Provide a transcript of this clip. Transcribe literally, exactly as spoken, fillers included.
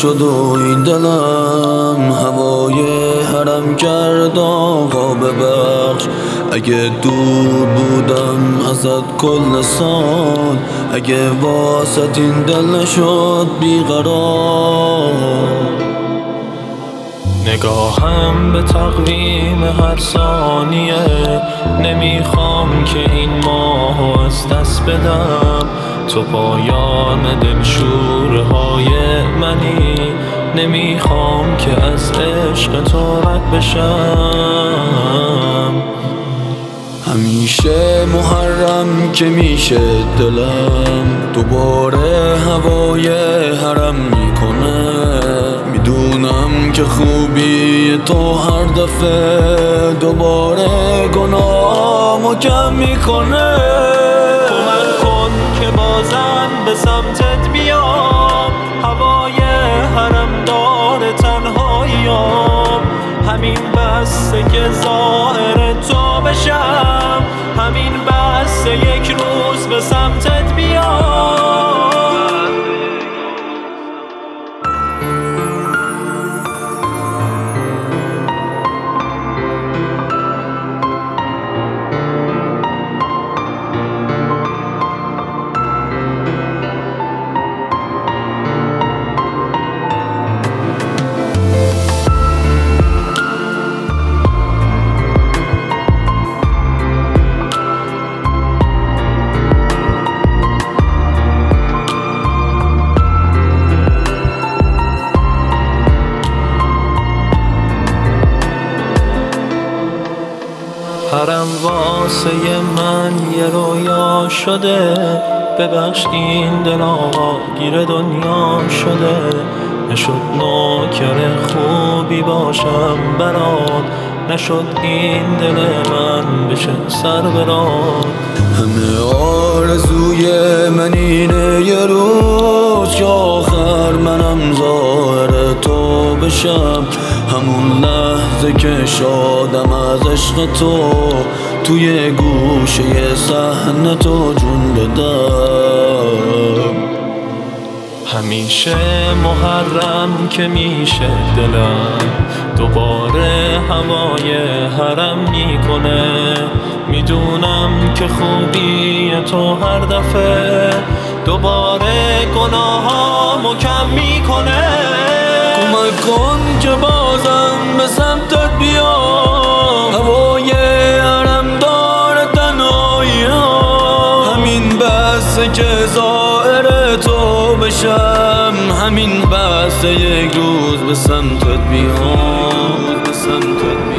شد و این دلم هوای حرم کرد. آقا ببخش اگه دور بودم ازت کل سال، اگه واسط این دل نشد بیقرار. نگاهم به تقویم هر ثانیه، نمیخوام که این ماهو از دست بدم. تو پایان دلشورهای منی، نمیخوام که از عشق تو رد بشم. همیشه محرم که میشه دلم دوباره هوای حرم میکنه. میدونم که خوبی تو هر دفعه دوباره گناهامو کم میکنه. کمک کن که بازم به سمتت بیام، هوای حرم دار تنهاییام. همین بسه که ظاهر تو بشم، همین بسه یک روز به سمتت بیام. حرم واسه من یه رویا شده، ببخش این دل آقا گیر دنیا شده. نشد نوکر خوبی باشم برات، نشد این دل من بشه سر برات. همه آرزوی من اینه یه روز که آخر منم ظاهر تو بشم. همون لحظه که شادم از عشق تو، توی گوشه صحنه تو جون بدم. همیشه محرم که میشه دلم دوباره هوای حرم میکنه. میدونم که خوبی تو هر دفعه دوباره گناهامو کم میکنه. کمک کن که بازم به سمتت بیام، هوای حرم دار تنهاییام. همین بسه که ظاهر تو بشم، همین بسه یک روز به سمتت بیام، به سمتت بیام.